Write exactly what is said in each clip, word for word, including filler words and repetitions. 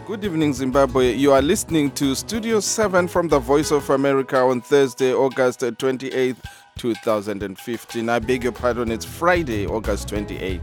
Good evening, Zimbabwe. You are listening to Studio seven from the Voice of America on Thursday, August twenty-eighth, twenty fifteen. I beg your pardon, it's Friday, August twenty-eighth.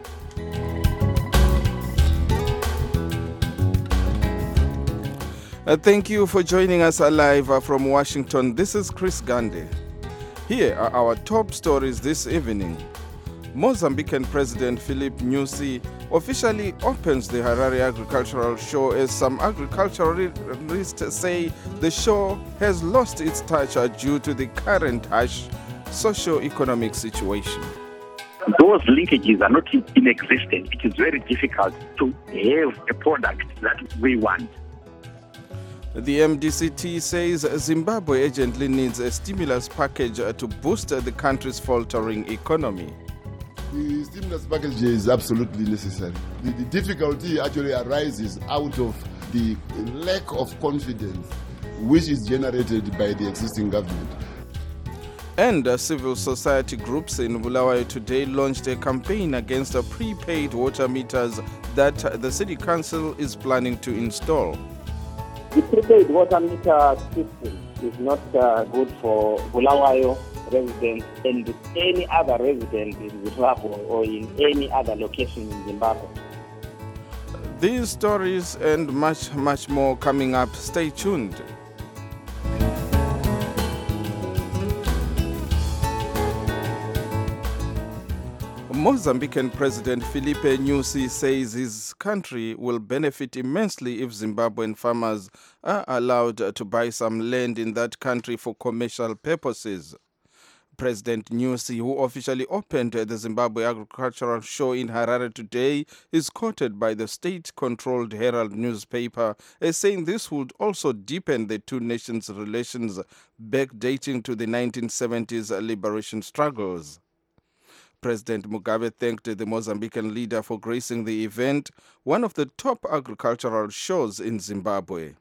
Uh, thank you for joining us live uh, from Washington. This is Chris Gandhi. Here are our top stories this evening. Mozambican President Filipe Nyusi officially opens the Harare Agricultural Show as some agriculturalists say the show has lost its touch due to the current harsh socio-economic situation. Those linkages are not inexistent. It is very difficult to have a product that we want. The M D C T says Zimbabwe urgently needs a stimulus package to boost the country's faltering economy. The stimulus package is absolutely necessary. The, the difficulty actually arises out of the lack of confidence which is generated by the existing government. And uh, civil society groups in Bulawayo today launched a campaign against uh, prepaid water meters that uh, the city council is planning to install. The prepaid water meter system is not uh, good for Bulawayo residents and any other resident in Zimbabwe or in any other location in Zimbabwe. These stories and much, much more coming up. Stay tuned. Mozambican President Filipe Nyusi says his country will benefit immensely if Zimbabwean farmers are allowed to buy some land in that country for commercial purposes. President Nyusi, who officially opened the Zimbabwe Agricultural Show in Harare today, is quoted by the state-controlled Herald newspaper as saying this would also deepen the two nations' relations backdating to the nineteen seventies liberation struggles. President Mugabe thanked the Mozambican leader for gracing the event, one of the top agricultural shows in Zimbabwe.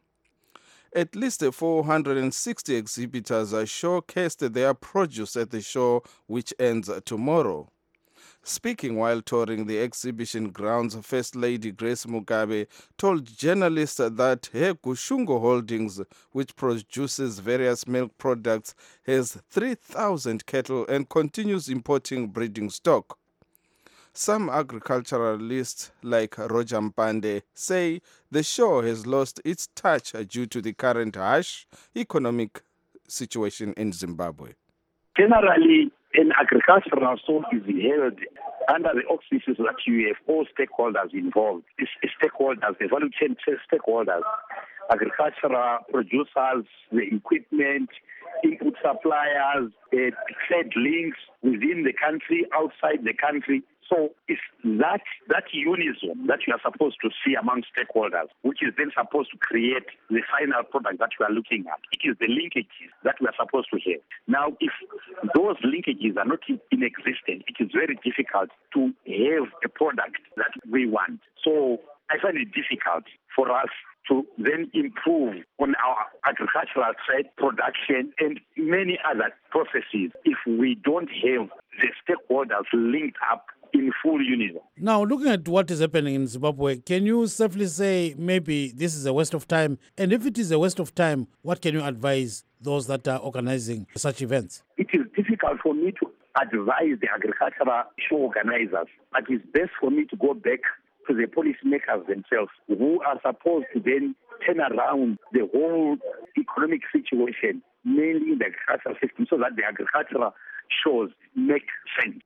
At least four hundred sixty exhibitors showcased their produce at the show, which ends tomorrow. Speaking while touring the exhibition grounds, First Lady Grace Mugabe told journalists that her Kushungo Holdings, which produces various milk products, has three thousand cattle and continues importing breeding stock. Some agriculturalists like Roger Mpande say the show has lost its touch due to the current harsh economic situation in Zimbabwe. Generally, an agricultural show is held under the auspices that you have all stakeholders involved. It's stakeholders, the value chain stakeholders, agricultural producers, the equipment, input suppliers, uh, trade links within the country, outside the country. So it's that that unison that you are supposed to see among stakeholders, which is then supposed to create the final product that you are looking at. It is the linkages that we are supposed to have. Now, if those linkages are not inexistent, it is very difficult to have a product that we want. So I find it difficult for us to then improve on our agricultural trade production and many other processes if we don't have the stakeholders linked up in full unison. Now, looking at what is happening in Zimbabwe, can you safely say maybe this is a waste of time? And if it is a waste of time, what can you advise those that are organizing such events? It is difficult for me to advise the agricultural show organizers, but it's best for me to go back to the policymakers themselves, who are supposed to then turn around the whole economic situation, mainly in the agricultural system, so that the agricultural shows make sense.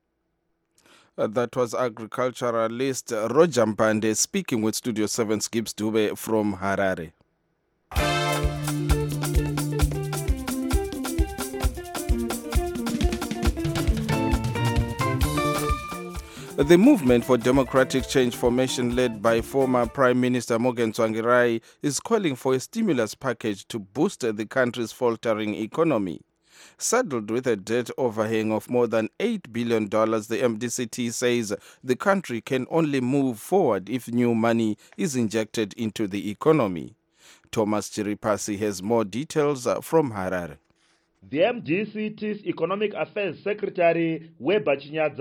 Uh, that was agriculturalist uh, Roger Mpande speaking with Studio seven's Gibbs Dube from Harare. The movement for democratic change formation led by former Prime Minister Morgan Tsvangirai is calling for a stimulus package to boost the country's faltering economy. Saddled with a debt overhang of more than eight billion dollars, the M D C T says the country can only move forward if new money is injected into the economy. Thomas Chiripasi has more details from Harare. The M D C T's Economic Affairs Secretary Weber Chinyadza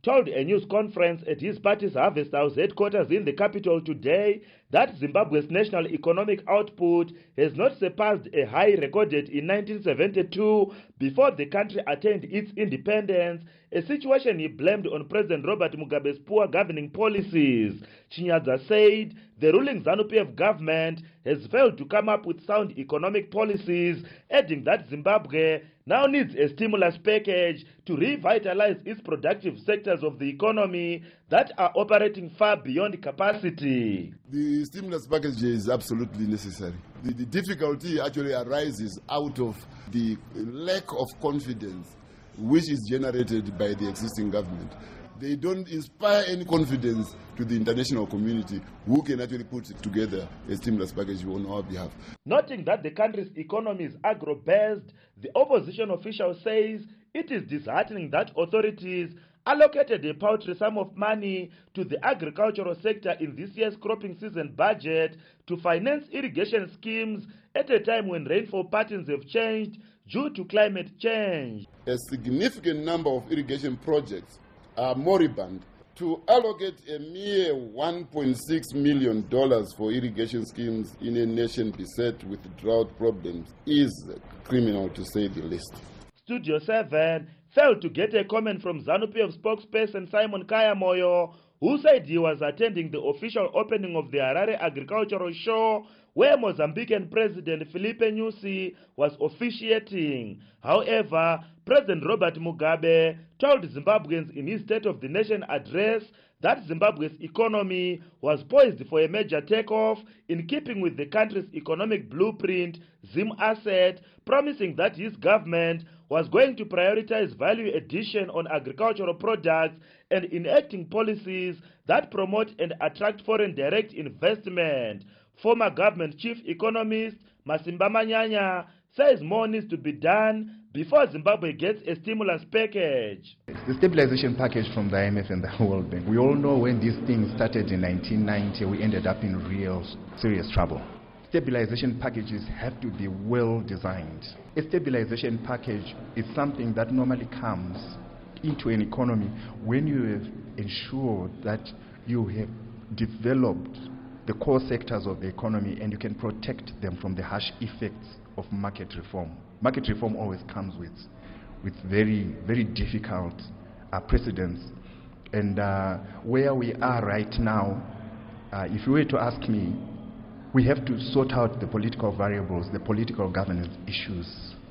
told a news conference at his party's Harvest House headquarters in the capital today that Zimbabwe's national economic output has not surpassed a high recorded in nineteen seventy-two before the country attained its independence, a situation he blamed on President Robert Mugabe's poor governing policies. Chinyadza said the ruling ZANU-P F government has failed to come up with sound economic policies, adding that Zimbabwe now needs a stimulus package to revitalize its productive sectors of the economy that are operating far beyond capacity. The stimulus package is absolutely necessary. The, the difficulty actually arises out of the lack of confidence which is generated by the existing government. They don't inspire any confidence to the international community who can actually put together a stimulus package on our behalf. Noting that the country's economy is agro-based, the opposition official says it is disheartening that authorities allocated a paltry sum of money to the agricultural sector in this year's cropping season budget to finance irrigation schemes at a time when rainfall patterns have changed due to climate change. A significant number of irrigation projects are moribund. To allocate a mere one point six million dollars for irrigation schemes in a nation beset with drought problems is criminal, to say the least. Studio seven failed to get a comment from ZANU-P F spokesperson Simon Kayamoyo, who said he was attending the official opening of the Harare Agricultural Show, where Mozambican President Filipe Nyusi was officiating. However, President Robert Mugabe told Zimbabweans in his State of the Nation address that Zimbabwe's economy was poised for a major takeoff in keeping with the country's economic blueprint, Zim Asset, promising that his government was going to prioritize value addition on agricultural products and enacting policies that promote and attract foreign direct investment. Former government chief economist Masimba Manyanya says more needs to be done before Zimbabwe gets a stimulus package. The stabilization package from the I M F and the World Bank. We all know when these things started in nineteen ninety, we ended up in real serious trouble. Stabilization packages have to be well designed. A stabilization package is something that normally comes into an economy when you have ensured that you have developed the core sectors of the economy and you can protect them from the harsh effects of market reform. Market reform always comes with, with very, very difficult uh, precedents. And uh, where we are right now, uh, if you were to ask me, we have to sort out the political variables, the political governance issues.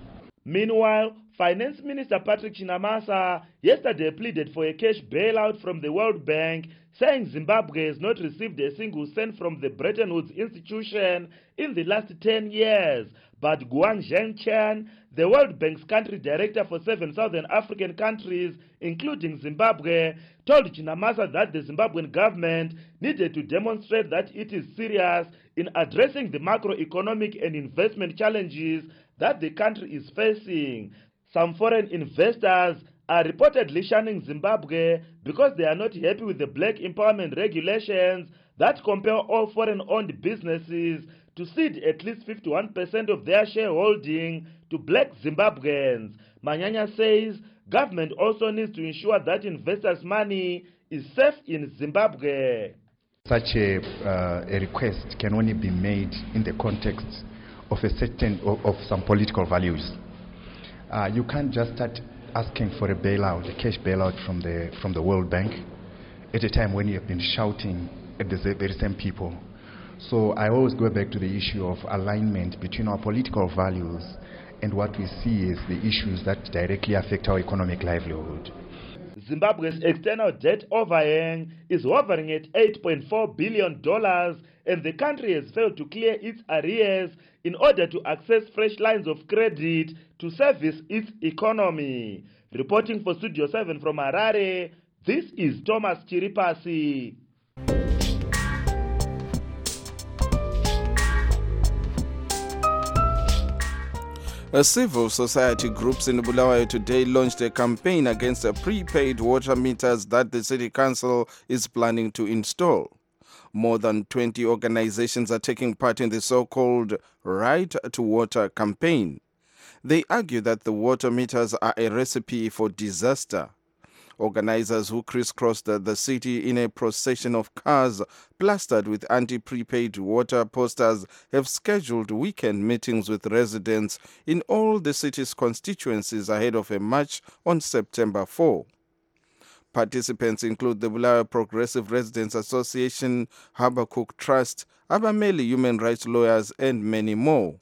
Meanwhile, Finance Minister Patrick Chinamasa yesterday pleaded for a cash bailout from the World Bank, saying Zimbabwe has not received a single cent from the Bretton Woods institution in the last ten years. But Guang Zhengchen, the World Bank's country director for seven Southern African countries, including Zimbabwe, told Chinamasa that the Zimbabwean government needed to demonstrate that it is serious in addressing the macroeconomic and investment challenges that the country is facing. Some foreign investors are reportedly shunning Zimbabwe because they are not happy with the black empowerment regulations that compel all foreign-owned businesses to cede at least fifty-one percent of their shareholding to black Zimbabweans. Manyanya says government also needs to ensure that investors' money is safe in Zimbabwe. Such a, uh, a request can only be made in the context of a certain of, of some political values. Uh, you can't just start asking for a bailout, a cash bailout from the from the World Bank at a time when you have been shouting at the very same people. So I always go back to the issue of alignment between our political values and what we see as the issues that directly affect our economic livelihood. Zimbabwe's external debt overhang is hovering at eight point four billion dollars, and the country has failed to clear its arrears in order to access fresh lines of credit to service its economy. Reporting for Studio seven from Harare, this is Thomas Chiripasi. A civil society groups in Bulawayo today launched a campaign against the prepaid water meters that the city council is planning to install. More than twenty organizations are taking part in the so-called Right to Water campaign. They argue that the water meters are a recipe for disaster. Organizers who crisscrossed the, the city in a procession of cars plastered with anti-prepaid water posters have scheduled weekend meetings with residents in all the city's constituencies ahead of a march on September fourth. Participants include the Bulawayo Progressive Residents Association, Habakkuk Trust, Abameli Human Rights Lawyers, and many more.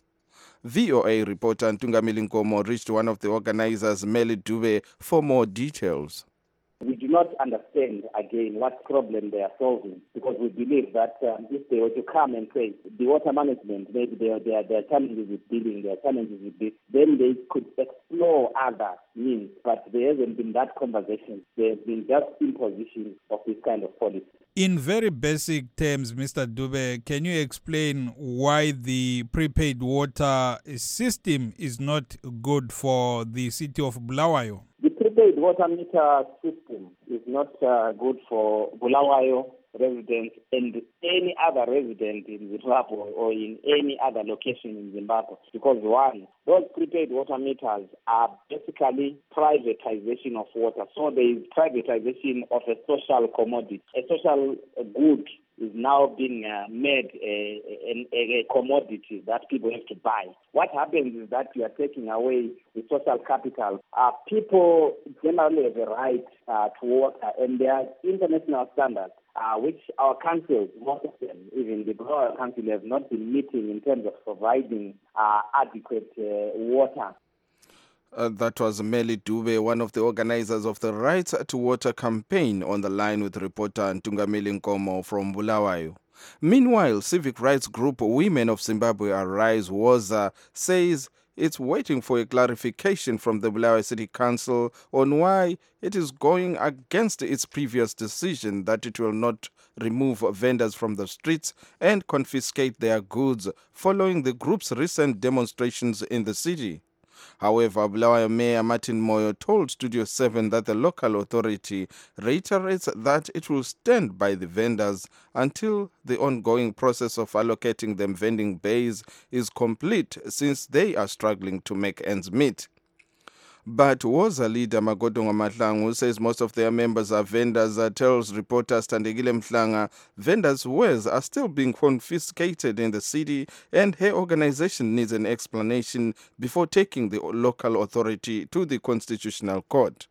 V O A reporter Ntungamili Nkomo reached one of the organizers, Meli Dube, for more details. We do not understand, again, what problem they are solving, because we believe that um, if they were to come and say the water management, maybe there are their challenges with billing, their challenges with this, then they could explore other means. But there hasn't been that conversation. There has been just imposition of this kind of policy. In very basic terms, Mister Dube, can you explain why the prepaid water system is not good for the city of Bulawayo? The prepaid water meter system is not uh, good for Bulawayo residents and any other resident in Zimbabwe or in any other location in Zimbabwe. Because one, those prepaid water meters are basically privatization of water. So there is privatization of a social commodity. A social good is now being uh, made a, a, a commodity that people have to buy. What happens is that you are taking away the social capital. Uh, people generally have a right uh, to water, and there are international standards uh, which our councils, most of them, even the Bulawayo Council, have not been meeting in terms of providing uh, adequate uh, water. Uh, that was Meli Dube, one of the organizers of the Rights to Water campaign, on the line with reporter Ntungamili Nkomo from Bulawayo. Meanwhile, civic rights group Women of Zimbabwe Arise WOZA says it's waiting for a clarification from the Bulawayo City Council on why it is going against its previous decision that it will not remove vendors from the streets and confiscate their goods following the group's recent demonstrations in the city. However, Bulawayo Mayor Martin Moyo told Studio seven that the local authority reiterates that it will stand by the vendors until the ongoing process of allocating them vending bays is complete, since they are struggling to make ends meet. But WOZA leader Magodonga Mahlangu, who says most of their members are vendors, uh, tells reporter Standegile Mhlanga vendors' wares are still being confiscated in the city and her organization needs an explanation before taking the local authority to the Constitutional Court.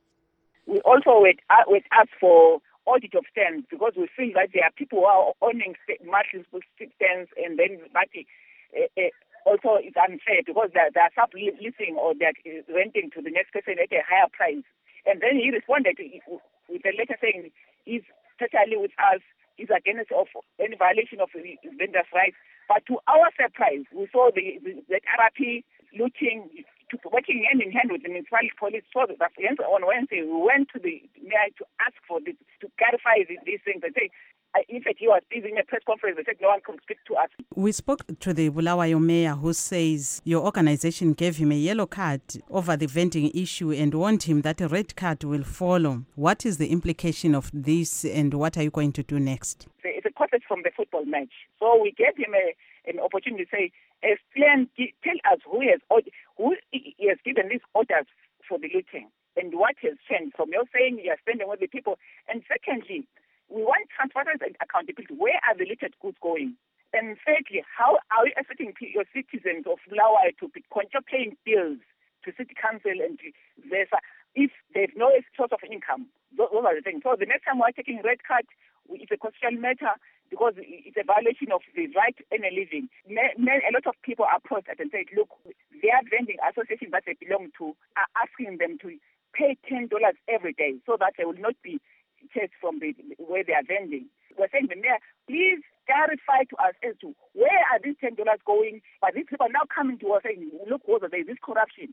We also would ask for audit of stands, because we feel that there are people who are owning multiple stands, and then but, uh, uh, also it's unfair because they're, they're subleasing or they're renting to the next person at a higher price. And then he responded with a letter saying he's totally with us, he's against of any violation of the vendors' rights. But to our surprise, we saw the, the, the R R P looting, to, working hand in hand with the municipal police. So that on Wednesday, we went to the mayor to ask for this, to clarify these, these things and say, in fact, he was busy in a press conference. They said no one could speak to us. We spoke to the Bulawayo mayor, who says your organization gave him a yellow card over the vending issue and warned him that a red card will follow. What is the implication of this, and what are you going to do next? It's a quote from the football match. So we gave him a, an opportunity to say, explain, tell us who has who he has given these orders for the looting and what has changed from your saying you are spending with the people. And secondly, we want transparency and accountability. Where are the looted goods going? And thirdly, how are you expecting your citizens of Bulawayo to be paying bills to city council and to VESA if there's no source of income? Those are the things. So the next time we're taking red card, it's a constitutional matter because it's a violation of the right to earn a living. A lot of people are approached and said, look, their vending association that they belong to are asking them to pay ten dollars every day so that they will not be chased from the where they are vending. We're saying, the mayor, please clarify to us as to where are these ten dollars going. But these people are now coming to us saying, look, WOZA, there is this corruption.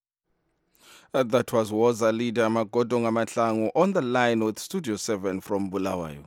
Uh, that was WOZA leader Magodonga Mahlangu on the line with Studio seven from Bulawayo.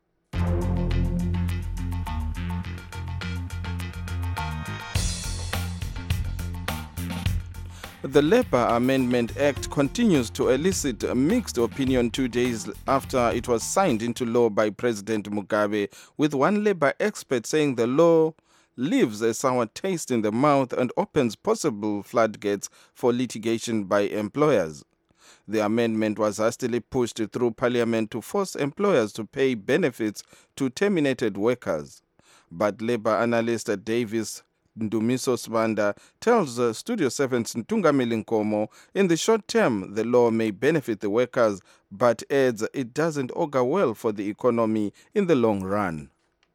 The Labour Amendment Act continues to elicit a mixed opinion two days after it was signed into law by President Mugabe, with one Labour expert saying the law leaves a sour taste in the mouth and opens possible floodgates for litigation by employers. The amendment was hastily pushed through Parliament to force employers to pay benefits to terminated workers. But Labour analyst Davis Ndumiso Sibanda tells uh, Studio seven's Ntungamili Nkomo in the short term the law may benefit the workers, but adds it doesn't augur well for the economy in the long run.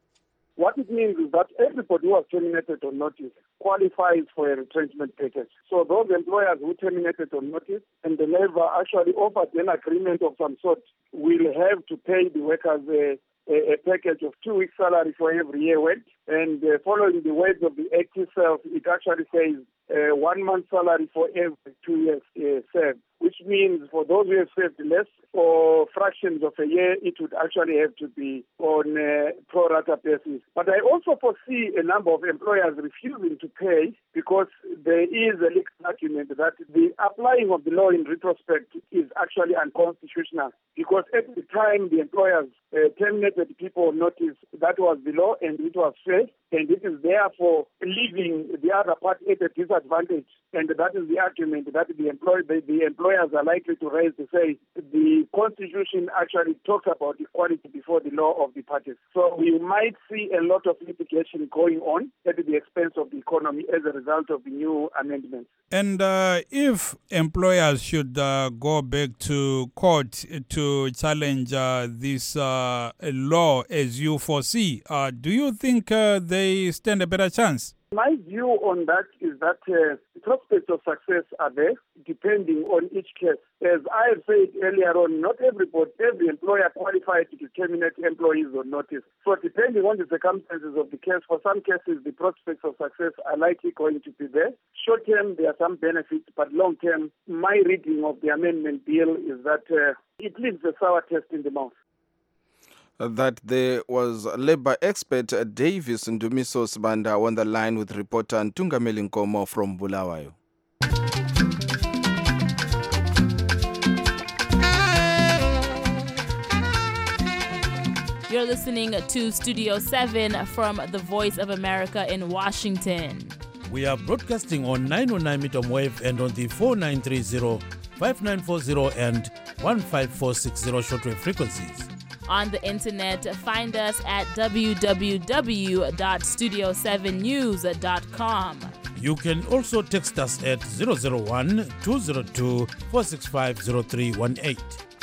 What it means is that everybody who was terminated on notice qualifies for a retrenchment package. So those employers who terminated on notice and the Labour actually offered an agreement of some sort will have to pay the workers a, a, a package of two weeks' salary for every year worked. And uh, following the words of the Act itself, it actually says uh, one month's salary for every two years uh, served, which means for those who have served less for fractions of a year, it would actually have to be on a pro rata basis. But I also foresee a number of employers refusing to pay because there is a legal argument that the applying of the law in retrospect is actually unconstitutional because at the time the employers uh, terminated people on notice, that was the law and it was fair, and it is therefore leaving the other party at a disadvantage. And that is the argument that the, employ- the, the employers are likely to raise to say the Constitution actually talks about equality before the law of the parties. So we might see a lot of litigation going on at the expense of the economy as a result of the new amendments. And uh, if employers should uh, go back to court to challenge uh, this uh, law as you foresee, uh, do you think uh, they stand a better chance? My view on that is that uh, the prospects of success are there, depending on each case. As I have said earlier on, not everybody, every employer qualified to terminate employees on notice. So depending on the circumstances of the case, for some cases, the prospects of success are likely going to be there. Short term, there are some benefits, but long term, my reading of the amendment bill is that uh, it leaves a sour taste in the mouth. That there was Labour expert Davis Ndumiso Sibanda on the line with reporter Ntungamili Nkomo from Bulawayo. You're listening to Studio seven from the Voice of America in Washington. We are broadcasting on nine oh nine meter wave and on the four nine three zero, five nine four zero and one five four six zero shortwave frequencies. On the internet, find us at w w w dot studio seven news dot com. You can also text us at zero zero one, two zero two, four six five zero three one eight.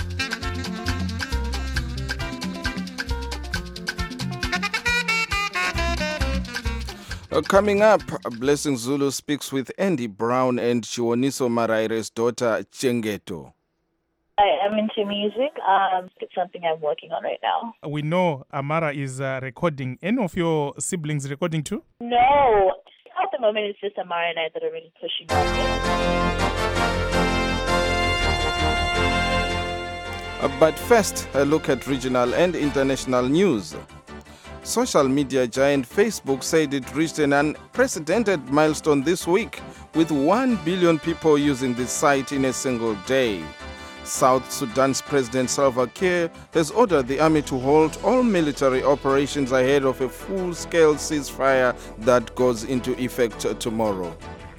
Uh, coming up, Blessing Zulu speaks with Andy Brown and Chiwoniso Maraire's daughter, Chengeto. I am into music. Um, it's something I'm working on right now. We know Amara is uh, recording. Any of your siblings recording too? No. At the moment, it's just Amara and I that are really pushing on it. Uh, but first, a look at regional and international news. Social media giant Facebook said it reached an unprecedented milestone this week, with one billion people using the site in a single day. South Sudan's President Salva Kiir has ordered the army to halt all military operations ahead of a full-scale ceasefire that goes into effect tomorrow.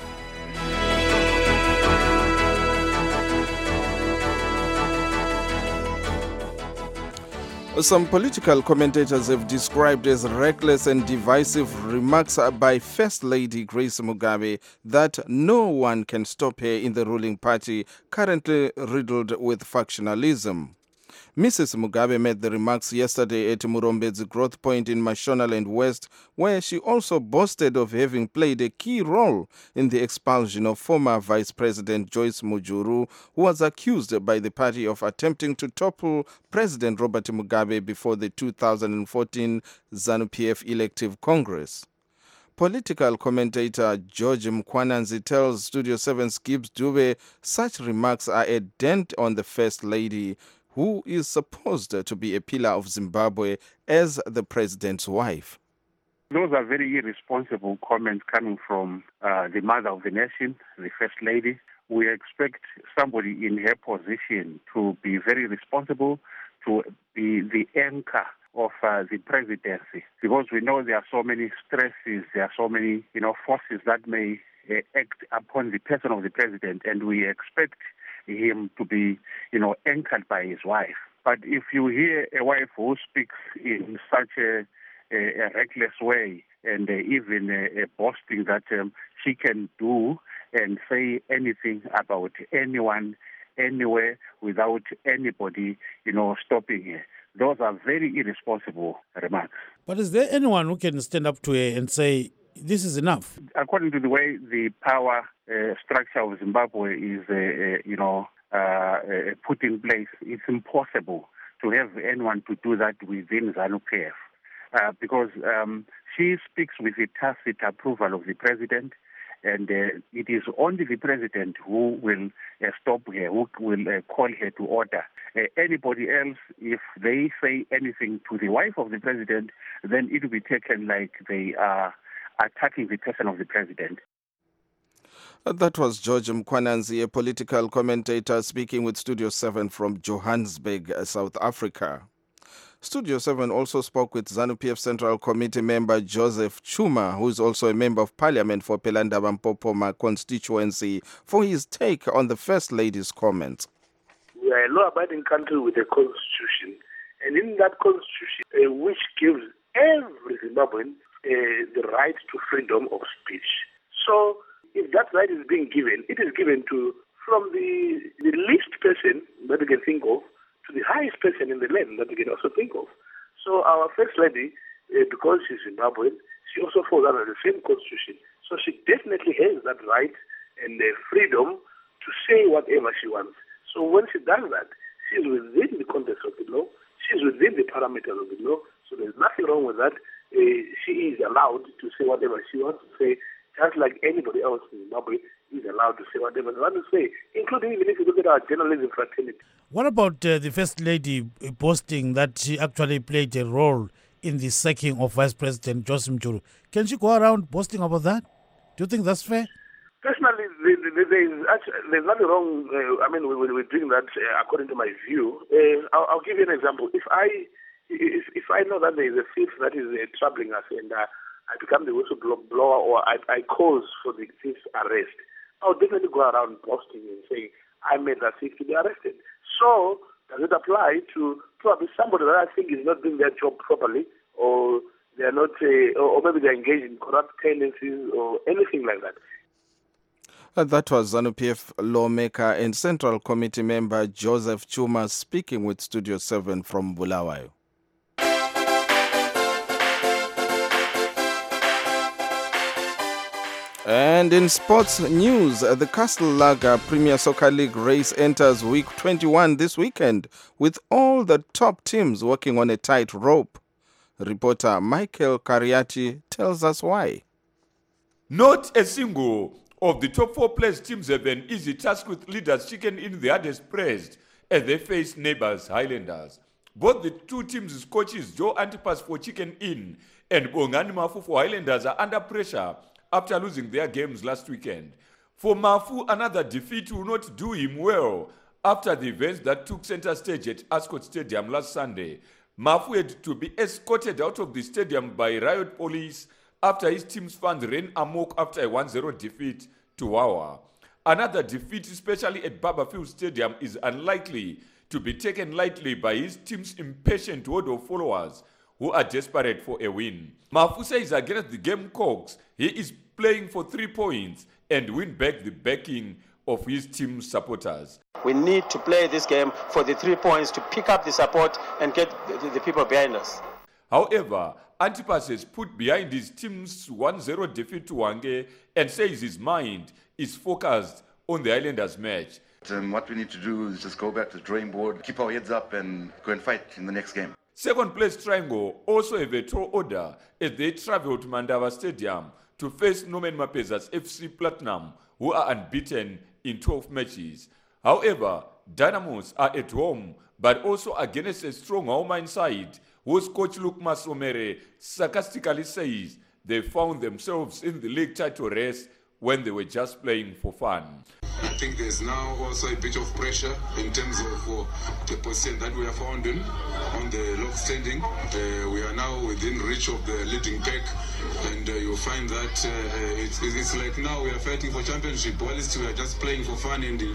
Some political commentators have described as reckless and divisive remarks by First Lady Grace Mugabe that no one can stop her in the ruling party, currently riddled with factionalism. Missus Mugabe made the remarks yesterday at Murombed's Growth Point in Mashonaland West, where she also boasted of having played a key role in the expulsion of former Vice President Joyce Mujuru, who was accused by the party of attempting to topple President Robert Mugabe before the two thousand fourteen ZANU-P F elective Congress. Political commentator George Mkwananzi tells Studio seven's Gibbs Dube such remarks are a dent on the First Lady, who is supposed to be a pillar of Zimbabwe as the president's wife. Those are very irresponsible comments coming from uh, the mother of the nation, the First Lady. We expect somebody in her position to be very responsible, to be the anchor of uh, the presidency, because we know there are so many stresses, there are so many, you know, forces that may uh, act upon the person of the president, and we expect him to be, you know, anchored by his wife. But if you hear a wife who speaks in such a, a, a reckless way and uh, even uh, uh, boasting that um, she can do and say anything about anyone, anywhere, without anybody, you know, stopping her, those are very irresponsible remarks. But is there anyone who can stand up to her and say, this is enough? According to the way the power uh, structure of Zimbabwe is, uh, uh, you know, uh, uh, put in place, it's impossible to have anyone to do that within ZANU-P F. Uh, because um, she speaks with the tacit approval of the president, and uh, it is only the president who will uh, stop her, who will uh, call her to order. Uh, anybody else, if they say anything to the wife of the president, then it will be taken like they are attacking the person of the president. That was George Mkwananzi, a political commentator speaking with Studio seven from Johannesburg, South Africa. Studio seven also spoke with ZANU-P F Central Committee member Joseph Chuma, who is also a member of parliament for Pelanda-Mpopoma constituency, for his take on the First Lady's comments. We are a law-abiding country with a constitution, and in that constitution, uh, which gives every Zimbabwean uh, the right to freedom of speech. So, if that right is being given, it is given to from the, the least person that you can think of to the highest person in the land that you can also think of. So our First Lady, uh, because she's Zimbabwean, she also falls under the same constitution. So she definitely has that right and the freedom to say whatever she wants. So when she does that, she's within the context of the law. She's within the parameters of the law. So there's nothing wrong with that. Uh, she is allowed to say whatever she wants to say, just like anybody else in Zimbabwe is allowed to say whatever they want to say, including even if you look at our journalism fraternity. What about uh, the First Lady boasting that she actually played a role in the sacking of Vice President Joseph Mchuru? Can she go around boasting about that? Do you think that's fair? Personally, there's, actually, there's nothing wrong. Uh, I mean, we, we're doing that uh, according to my view. Uh, I'll, I'll give you an example. If I if, if I know that there is a thief that is uh, troubling us and uh, I become the whistleblower or I, I cause for the thief's arrest, I'll definitely go around boasting and saying, I made that thief to be arrested. So, does it apply to probably somebody that I think is not doing their job properly, or they are not, uh, or maybe they're engaged in corrupt tendencies or anything like that? Uh, that was ZANU-P F lawmaker and Central Committee member Joseph Chuma speaking with Studio seven from Bulawayo. And in sports news, the Castle Lager Premier Soccer League race enters week twenty-one this weekend, with all the top teams working on a tight rope. Reporter Michael Kariati tells us why. Not a single of the top four placed teams have an easy task, with leaders Chicken Inn the hardest pressed as they face neighbours Highlanders. Both the two teams' coaches, Joe Antipas for Chicken Inn and Bongani Mafu for Highlanders, are under pressure after losing their games last weekend. For Mafu, another defeat will not do him well after the events that took center stage at Ascot Stadium last Sunday. Mafu had to be escorted out of the stadium by riot police after his team's fans ran amok after a one zero defeat to Wawa. Another defeat, especially at Barberfield Stadium, is unlikely to be taken lightly by his team's impatient horde of followers who are desperate for a win. Mafu says against the Gamecocks, he is playing for three points and win back the backing of his team's supporters. We need to play this game for the three points to pick up the support and get the, the people behind us. However, Antipas has put behind his team's one zero defeat to Hwange and says his mind is focused on the Islanders match. Um, what we need to do is just go back to the drawing board, keep our heads up and go and fight in the next game. Second place Triangle also have a tall order as they travel to Mandava Stadium to face Norman Mapeza's F C Platinum, who are unbeaten in twelve matches. However, Dynamos are at home, but also against a strong home side, whose coach Luke Masomere sarcastically says they found themselves in the league title race when they were just playing for fun. I think there's now also a bit of pressure in terms of uh, the position that we are found in on the log standing. Uh, we are now within reach of the leading pack, and uh, you'll find that uh, it's, it's like now we are fighting for championship, while we are just playing for fun and enjoy.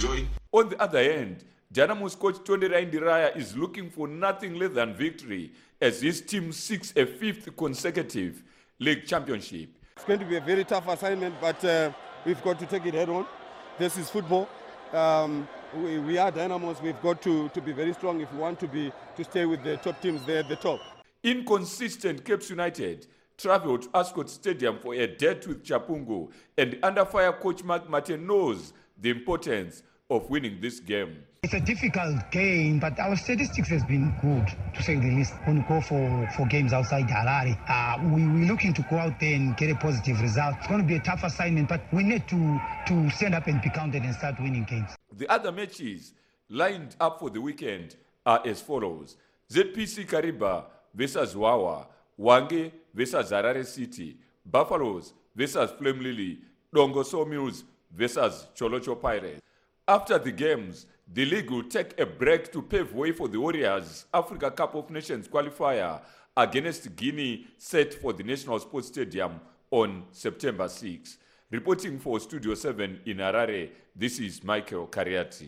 On the other hand, Dynamo's coach Tony Raindiraya is looking for nothing less than victory as his team seeks a fifth consecutive league championship. It's going to be a very tough assignment, but uh, we've got to take it head on. This is football. Um, we, we are Dynamos. We've got to, to be very strong if we want to be to stay with the top teams there at the top. Inconsistent Capes United travelled to Ascot Stadium for a date with Chapungu, and under fire coach Mark Martin knows the importance of winning this game. It's a difficult game, but our statistics has been good, to say the least. When we go for, for games outside Harare, uh, we, we're looking to go out there and get a positive result. It's going to be a tough assignment, but we need to, to stand up and be counted and start winning games. The other matches lined up for the weekend are as follows. Z P C Kariba versus Wawa, Wange versus Harare City, Buffaloes versus Flame Lily, Dongo Sawmills versus Cholocho Pirates. After the games, the league will take a break to pave way for the Warriors Africa Cup of Nations qualifier against Guinea, set for the National Sports Stadium on September sixth. Reporting for Studio seven in Harare, this is Michael Kariati.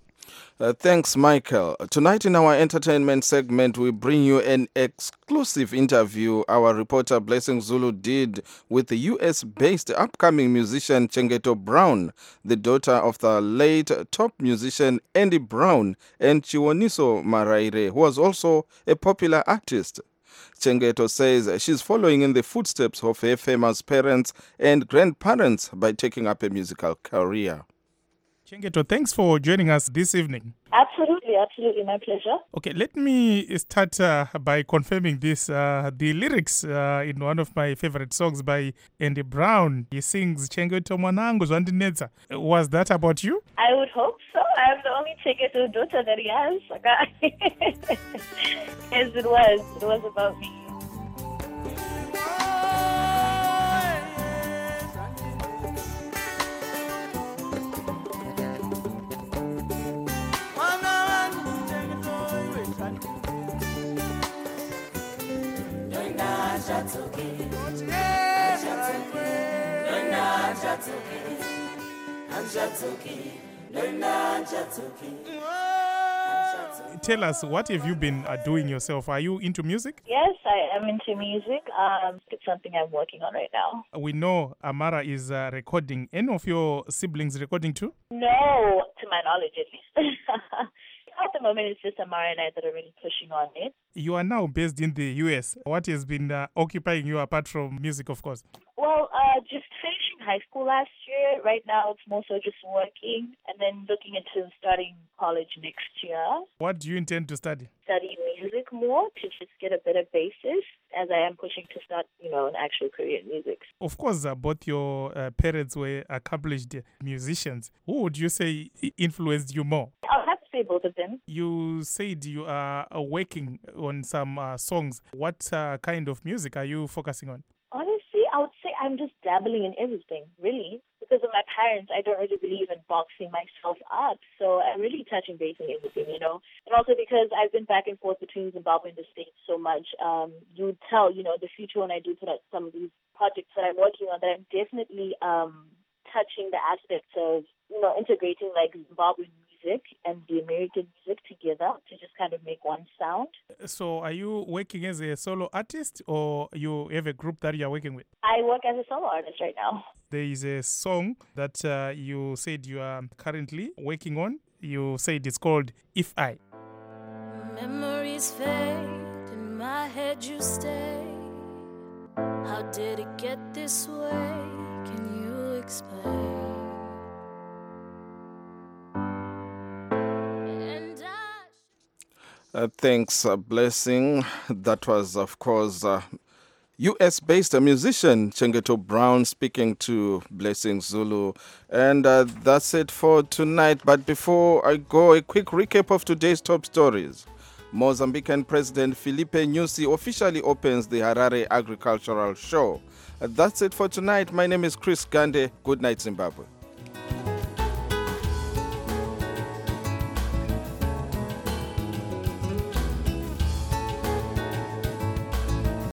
Uh, thanks, Michael. Tonight in our entertainment segment, we bring you an exclusive interview our reporter Blessing Zulu did with the U S-based upcoming musician Chengeto Brown, the daughter of the late top musician Andy Brown, and Chiwoniso Maraire, who was also a popular artist. Chengeto says she's following in the footsteps of her famous parents and grandparents by taking up a musical career. Chengeto, thanks for joining us this evening. Absolutely, absolutely, my pleasure. Okay, let me start uh, by confirming this. Uh, the lyrics uh, in one of my favorite songs by Andy Brown, he sings Chengeto Mwanangu Zwandinedza. Was that about you? I would hope so. I'm the only Chengeto daughter that he has. Yes, it was. It was about me. Tell us, what have you been uh, doing yourself? Are you into music? Yes, I am into music. Um, it's something I'm working on right now. We know Amara is uh, recording. Any of your siblings recording too? No, to my knowledge at least. At the moment, it's just Amara and I that are really pushing on it. You are now based in the U S. What has been uh, occupying you apart from music, of course? Well, uh, just finishing high school last year. Right now, it's more so just working and then looking into starting college next year. What do you intend to study? Study music more to just get a better basis as I am pushing to start, you know, an actual career in music. Of course, uh, both your uh, parents were accomplished musicians. Who would you say influenced you more? I'll have to say both of them. You said you are uh, working on some uh, songs. What uh, kind of music are you focusing on? Honestly, I would say I'm just dabbling in everything, really. Because of my parents, I don't really believe in boxing myself up. So I'm really touching base on everything, you know. And also because I've been back and forth between Zimbabwe and the States so much, um, you would tell, you know, the future when I do put out some of these projects that I'm working on, that I'm definitely um, touching the aspects of, you know, integrating like Zimbabwean music and the American music together to just kind of make one sound. So are you working as a solo artist or you have a group that you're working with? I work as a solo artist right now. There is a song that uh, you said you are currently working on. You said it's called If I. Memories fade, in my head you stay. How did it get this way? Can you explain? Uh, thanks, uh, Blessing. That was, of course, uh, U S-based musician Chengeto Brown speaking to Blessing Zulu. And uh, that's it for tonight. But before I go, a quick recap of today's top stories. Mozambican President Filipe Nyusi officially opens the Harare Agricultural Show. Uh, that's it for tonight. My name is Chris Gande. Good night, Zimbabwe.